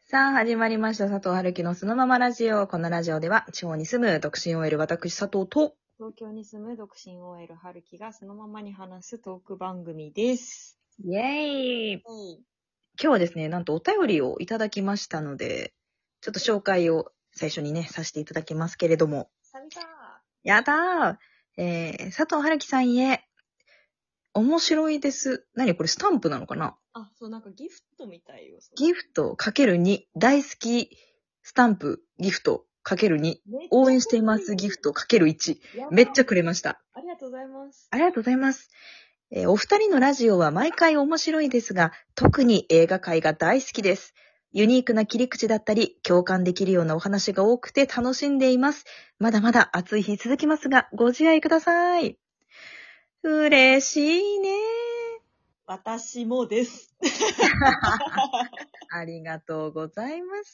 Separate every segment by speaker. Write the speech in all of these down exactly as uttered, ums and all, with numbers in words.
Speaker 1: さあ、始まりました。佐藤春樹のそのままラジオ。このラジオでは、地方に住む独身 オーエル 私佐藤と、
Speaker 2: 東京に住む独身 オーエル 春樹がそのままに話すトーク番組です。
Speaker 1: イェーイ。
Speaker 2: はい。
Speaker 1: 今日はですね、なんとお便りをいただきましたので、ちょっと紹介を最初にね、させていただきますけれども。
Speaker 2: 久々。
Speaker 1: やったー。えー、佐藤春樹さんへ、面白いです。何これスタンプなのかな？
Speaker 2: あ、そう、なんかギフトみたいよ。
Speaker 1: ギフト かけるに、大好きスタンプギフト かけるに、応援していますギフト かけるいち。めっちゃくれました。
Speaker 2: ありがとうございます。
Speaker 1: ありがとうございます。えーお二人のラジオは毎回面白いですが、特に映画界が大好きです。ユニークな切り口だったり、共感できるようなお話が多くて楽しんでいます。まだまだ暑い日続きますが、ご自愛ください。嬉しいね。
Speaker 2: 私もです。
Speaker 1: ありがとうございます。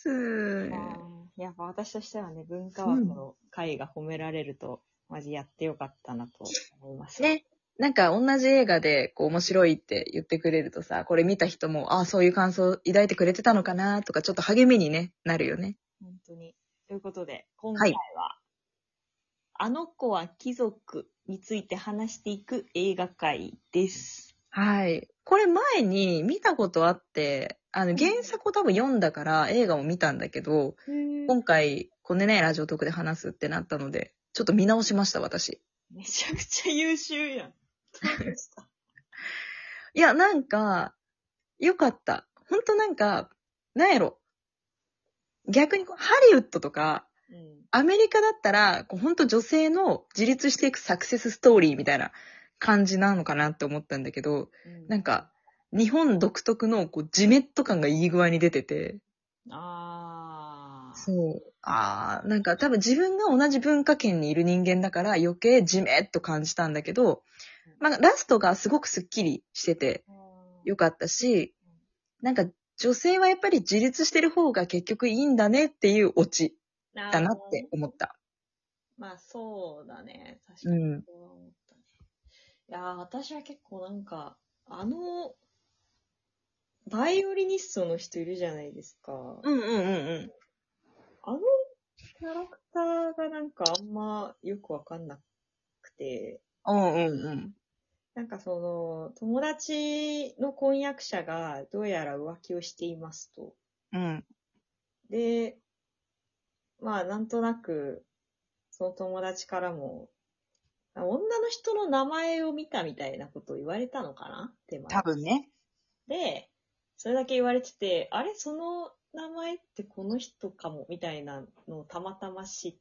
Speaker 2: やっぱ私としてはね、文化枠の会が褒められると、マジやってよかったなと思いました。
Speaker 1: ね。なんか同じ映画でこう面白いって言ってくれるとさ、これ見た人も、ああ、そういう感想を抱いてくれてたのかなとか、ちょっと励みに、ね、なるよね。
Speaker 2: 本当に。ということで、今回は、はい、あの子は貴族について話していく映画会です。
Speaker 1: はい。これ前に見たことあって、あの原作を多分読んだから映画も見たんだけど、今回、このね、ラジオトークで話すってなったので、ちょっと見直しました、私。
Speaker 2: めちゃくちゃ優秀やん。どうでした？
Speaker 1: いや、なんか、よかった。ほんとなんか、なんやろ。逆にこうハリウッドとか、うん、アメリカだったら、こうほんと女性の自立していくサクセスストーリーみたいな感じなのかなって思ったんだけど、うん、なんか、日本独特のこうジメッと感がいい具合に出てて。ああ。そう。ああ、なんか多分自分が同じ文化圏にいる人間だから余計ジメッと感じたんだけど、まあラストがすごくスッキリしててよかったし、なんか女性はやっぱり自立してる方が結局いいんだねっていうオチだなって思った。
Speaker 2: まあそうだね。確かにそう思ったね。うん、いやー、私は結構なんか、あの、バイオリニストの人いるじゃないですか。
Speaker 1: うんうんうんうん。
Speaker 2: あのキャラクターがなんかあんまよくわかんなくて。
Speaker 1: うんうんうん。
Speaker 2: なんかその、友達の婚約者がどうやら浮気をしていますと。うん。で、まあなんとなく、その友達からも、女の人の名前を見たみたいなことを言われたのかなって前。
Speaker 1: 多分ね。
Speaker 2: で、それだけ言われてて、あれその名前ってこの人かもみたいなのをたまたま知って、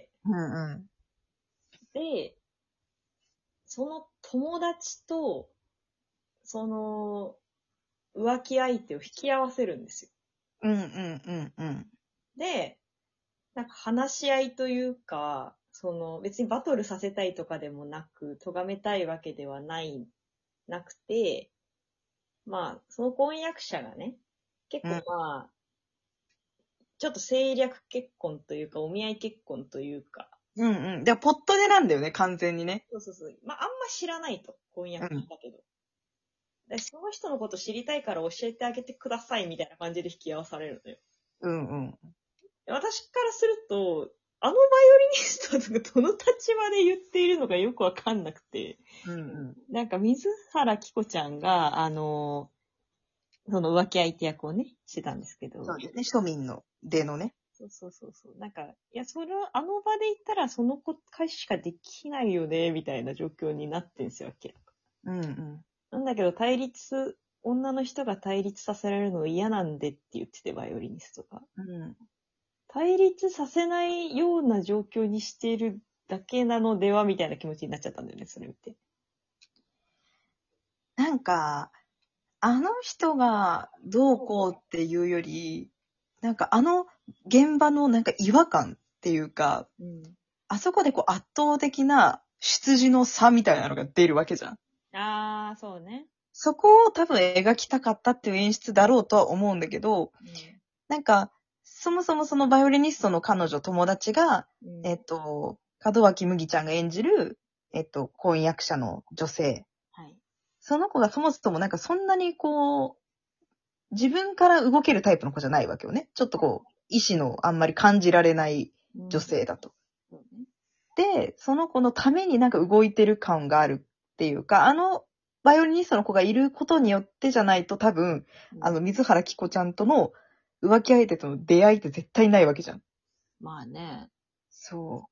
Speaker 2: うんうん、で、その友達と、その浮気相手を引き合わせるんですよ。うんうんうんうん。で、なんか話し合いというか、その別にバトルさせたいとかでもなく、咎めたいわけではない、なくて、まあ、その婚約者がね、結構まあ、うん、ちょっと政略結婚というか、お見合い結婚というか。
Speaker 1: うんうん。で、ポットでなんだよね、完全にね。
Speaker 2: そうそうそう。まあ、あんま知らないと、婚約者だけど。うん、でその人のこと知りたいから教えてあげてくださいみたいな感じで引き合わされるのよ。うんうん。私からすると、あのバイオリニストがどの立場で言っているのかよくわかんなくて。うんうん。なんか、水原希子ちゃんが、あの、その浮気相手役をね、してたんですけど。
Speaker 1: そうですね、庶民の出のね。
Speaker 2: そうそうそうそう。なんか、いや、それは、あの場で言ったら、その子会しかできないよね、みたいな状況になってんですよ、明らか。うんうん。なんだけど、対立、女の人が対立させられるの嫌なんでって言ってて、バイオリニストが。うん。対立させないような状況にしているだけなのでは、みたいな気持ちになっちゃったんだよね、それ見て。
Speaker 1: なんか、あの人がどうこうっていうより、なんかあの現場のなんか違和感っていうか、うん、あそこでこう圧倒的な出自の差みたいなのが出るわけじゃん。
Speaker 2: あー、そうね。
Speaker 1: そこを多分描きたかったっていう演出だろうとは思うんだけど、うん、なんか、そもそもそのバイオリニストの彼女友達が、うん、えっと、門脇麦ちゃんが演じる、えっと、婚約者の女性。はい。その子がそもそもなんかそんなにこう、 自分から動けるタイプの子じゃないわけよね。ちょっとこう、意志のあんまり感じられない女性だと。
Speaker 2: うん
Speaker 1: で、その子のためになんか動いてる感があるっていうか、あの、バイオリニストの子がいることによってじゃないと多分、あの、水原希子ちゃんとの浮気相手との出会いって絶対ないわけじゃん。
Speaker 2: まあね。
Speaker 1: そう。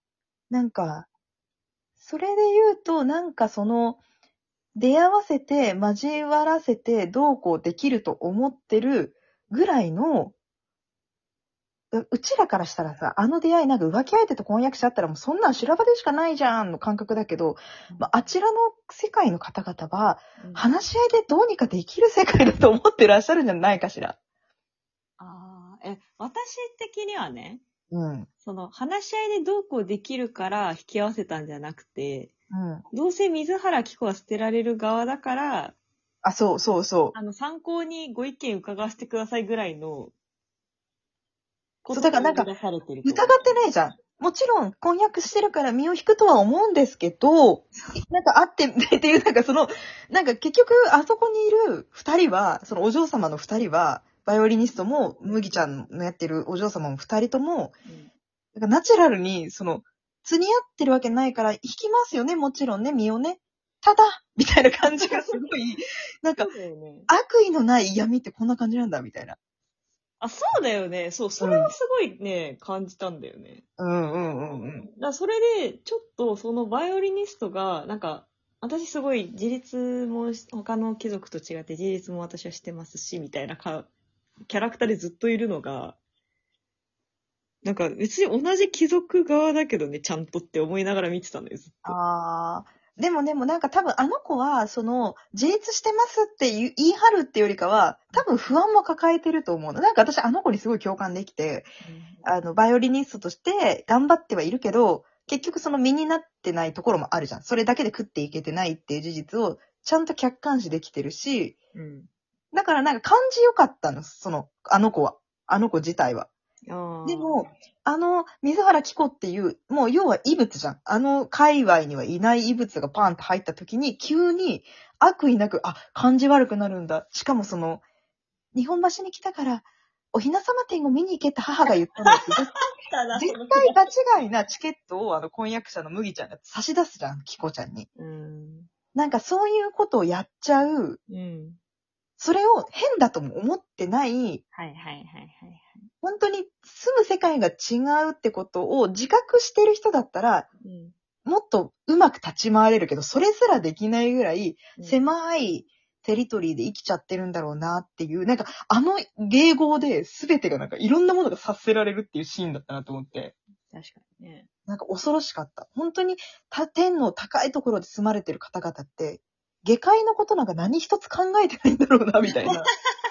Speaker 1: なんか、それで言うと、なんかその、出会わせて、交わらせて、どうこうできると思ってるぐらいの、ううちらからしたらさ、あの出会いなんか浮気相手と婚約者あったらもうそんなん修羅場でしかないじゃんの感覚だけど、まあ、あちらの世界の方々は、話し合いでどうにかできる世界だと思ってらっしゃるんじゃないかしら。
Speaker 2: ああ、え、私的にはね、
Speaker 1: うん。
Speaker 2: その、話し合いでどうこうできるから引き合わせたんじゃなくて、
Speaker 1: うん。
Speaker 2: どうせ水原希子は捨てられる側だから、
Speaker 1: あ、そうそうそう。
Speaker 2: あの、参考にご意見伺わせてくださいぐらいの、
Speaker 1: そう、だからなんか、
Speaker 2: 出されてる
Speaker 1: 疑ってないじゃん。もちろん、婚約してるから身を引くとは思うんですけど、なんかあって、っていう、なんかその、なんか結局、あそこにいる二人は、そのお嬢様の二人は、バイオリニストも、麦ちゃんのやってるお嬢様も二人とも、なんかナチュラルに、その、釣り合ってるわけないから、引きますよね、もちろんね、身をね。ただ、みたいな感じがすごい、なんか、悪意のない闇ってこんな感じなんだ、みたいな。
Speaker 2: あ、そうだよね。そう、それはすごいね、うん、感じたんだよね。
Speaker 1: うんうんうんうん。
Speaker 2: だからそれで、ちょっとそのバイオリニストが、なんか、私すごい自立も他の貴族と違って自立も私はしてますし、みたいなかキャラクターでずっといるのが、なんか別に同じ貴族側だけどね、ちゃんとって思いながら見てたのよ、ずっと。
Speaker 1: ああ。でもでもなんか多分あの子は、その、自立してますって言い張るってよりかは、多分不安も抱えてると思うの。なんか私あの子にすごい共感できて、うん、あの、バイオリニストとして頑張ってはいるけど、結局その身になってないところもあるじゃん。それだけで食っていけてないっていう事実をちゃんと客観視できてるし、うん、だからなんか感じよかったの、その、あの子は。あの子自体は。でも、あの、水原希子っていう、もう要は異物じゃん。あの界隈にはいない異物がパンと入った時に、急に悪意なく、あ、感じ悪くなるんだ。しかもその、日本橋に来たから、おひなさま展を見に行けって母が言ったのって、絶対間違いなチケットをあの婚約者の麦ちゃんが差し出すじゃん、希子ちゃんに。うん、なんかそういうことをやっちゃう。うん、それを変だとも思ってない。はいはいはいはい。本当に住む世界が違うってことを自覚してる人だったら、うん、もっとうまく立ち回れるけど、それすらできないぐらい狭いテリトリーで生きちゃってるんだろうなっていう、なんかあの迎合で全てがなんかいろんなものが察せられるっていうシーンだったなと思って。
Speaker 2: 確かにね。
Speaker 1: なんか恐ろしかった。本当に天の高いところで住まれてる方々って、下界のことなんか何一つ考えてないんだろうな、みたいな。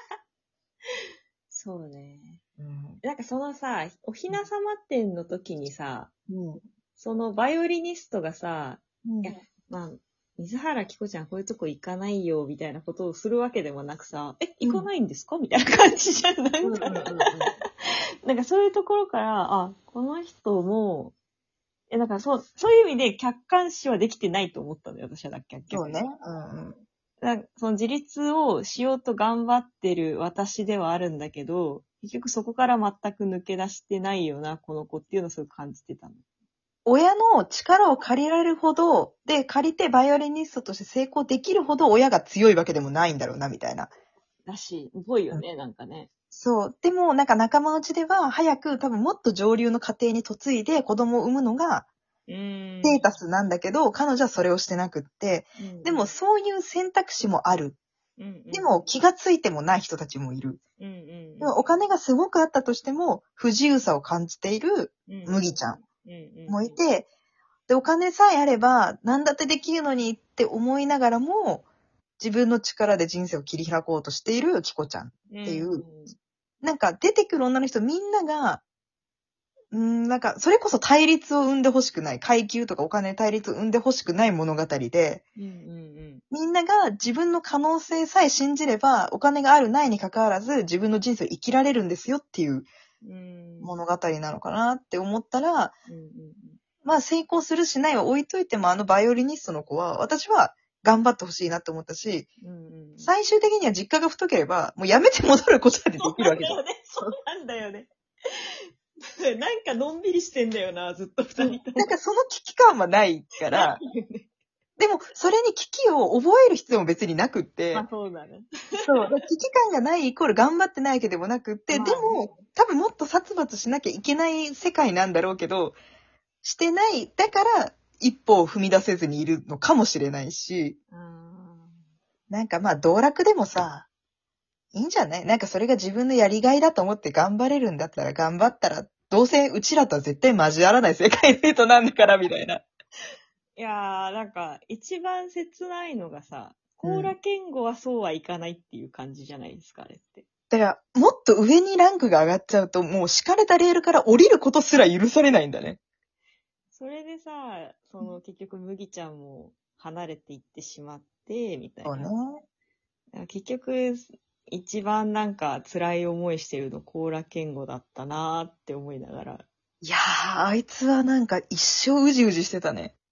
Speaker 2: そうね。うん、なんかそのさ、おひなさま展の時にさ、うん、そのバイオリニストがさ、うん、いや、まあ、水原希子ちゃんこういうとこ行かないよ、みたいなことをするわけでもなくさ、え、行かないんですか、うん、みたいな感じじゃん。なんか、うんうんうんうん、なんかそういうところから、あ、この人も、え、だからそう、そういう意味で客観視はできてないと思ったんだよ、私はだっけ。
Speaker 1: そうね。うんうん。
Speaker 2: その自立をしようと頑張ってる私ではあるんだけど、結局そこから全く抜け出してないよな、この子っていうのをすごく感じてたの。
Speaker 1: 親の力を借りられるほど、で、借りてバイオリニストとして成功できるほど親が強いわけでもないんだろうな、みたいな。
Speaker 2: らしい。っぽいよね、うん、なんかね。
Speaker 1: そう。でも、なんか仲間内では、早く多分もっと上流の家庭に嫁いで子供を産むのが、ステータスなんだけど、彼女はそれをしてなくって、うん、でもそういう選択肢もある。うんうん、でも気がついてもない人たちもいる。うんうんうん、でもお金がすごくあったとしても、不自由さを感じている麦ちゃんもいて、で、お金さえあれば何だってできるのにって思いながらも、自分の力で人生を切り開こうとしているキコちゃんっていう、うんうん、なんか出てくる女の人みんなが、うーん、なんか、それこそ対立を生んでほしくない。階級とかお金対立を生んでほしくない物語で、うんうんうん、みんなが自分の可能性さえ信じれば、お金があるないに関わらず、自分の人生を生きられるんですよっていう物語なのかなって思ったら、うんうんうん、まあ成功するしないは置いといても、あのバイオリニストの子は、私は頑張ってほしいなって思ったし、
Speaker 2: うんうん、
Speaker 1: 最終的には実家が太ければ、もうやめて戻ることだってできるわけじゃん。
Speaker 2: そうなんだよね。そうなんだよね。なんかのんびりしてんだよな、ずっと二人とも。
Speaker 1: なんかその危機感はないから、でもそれに危機を覚える必要も別になくって、
Speaker 2: あ、そうだね。
Speaker 1: そう。危機感がないイコール頑張ってないわけでもなくって、
Speaker 2: まあね、
Speaker 1: でも、多分もっと殺伐しなきゃいけない世界なんだろうけど、してない。だから、一歩を踏み出せずにいるのかもしれないし、なんかまあ、道楽でもさ、いいんじゃないなんかそれが自分のやりがいだと思って頑張れるんだったら頑張ったら、どうせうちらとは絶対交わらない世界の人なんだから、みたいな。
Speaker 2: いやー、なんか、一番切ないのがさ、コーラ健吾はそうはいかないっていう感じじゃないですか、あれって。
Speaker 1: だから、もっと上にランクが上がっちゃうと、もう敷かれたレールから降りることすら許されないんだね。
Speaker 2: それでさ、その結局麦ちゃんも離れていってしまって、みたいな。そうね。結局、一番なんか辛い思いしてるのコーラ健吾だったなーって思いながら。
Speaker 1: いやー、あいつはなんか一生うじうじしてたね。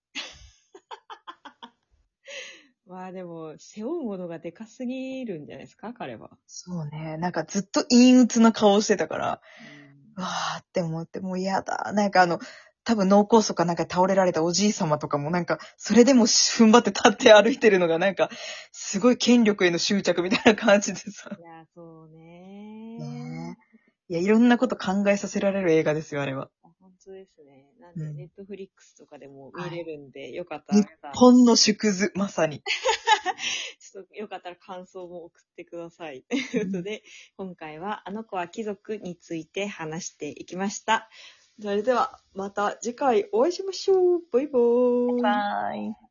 Speaker 2: まあでも、背負うものがでかすぎるんじゃないですか、彼は。
Speaker 1: そうね。なんかずっと陰鬱な顔してたから、
Speaker 2: うん、
Speaker 1: わーって思って、もう嫌だ。なんかあの、多分脳梗塞かなんか倒れられたおじい様とかもなんか、それでも踏ん張って立って歩いてるのがなんか、すごい権力への執着みたいな感じでさ。
Speaker 2: いや、そうね
Speaker 1: ー。ねいや、いろんなこと考えさせられる映画ですよ、あれは。
Speaker 2: 本当ですね。なんで、ネットフリックスとかでも見れるんで、はい、よかった
Speaker 1: ら。日本の縮図、まさに。
Speaker 2: ちょっとよかったら感想も送ってください。ということで、うん、今回はあの子は貴族について話していきました。それでは、また次回お会いしましょう。バイバーイ。
Speaker 1: バイバーイ。